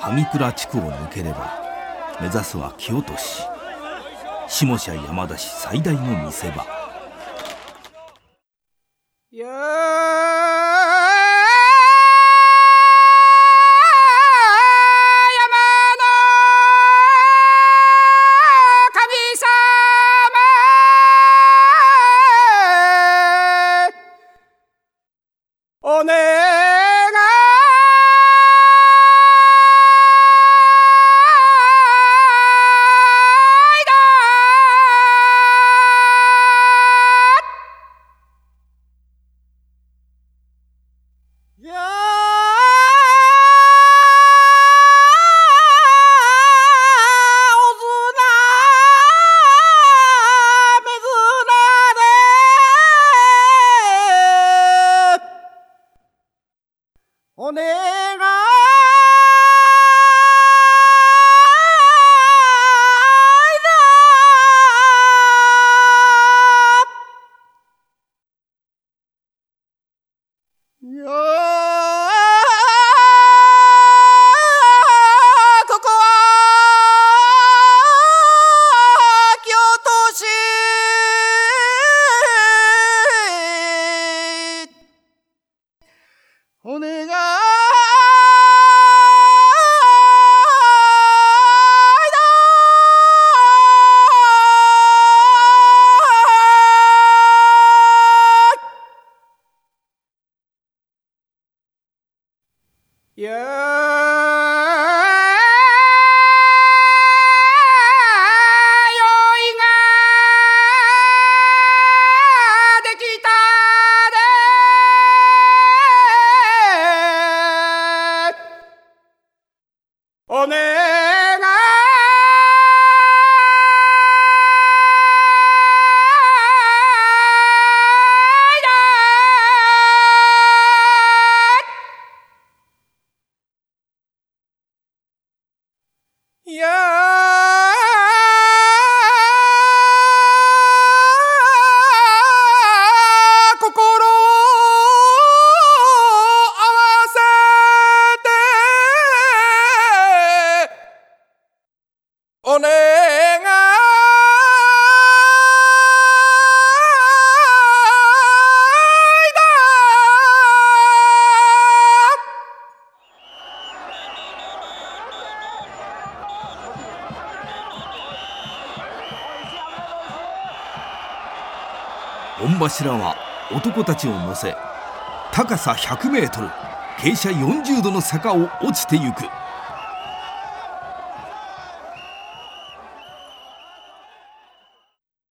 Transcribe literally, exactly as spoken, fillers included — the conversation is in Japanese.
上倉地区を抜ければ目指すは木落し、下社山田市最大の見せ場。 いやお願いだ。いやおずなめずなでお願いだ。いやここは京都市お願いいやー用意ができたでお願いだ。いやー心合わせてお願いだ。 御柱は男たちを乗せ、高さひゃくメートル、傾斜よんじゅうどの坂を落ちてゆく。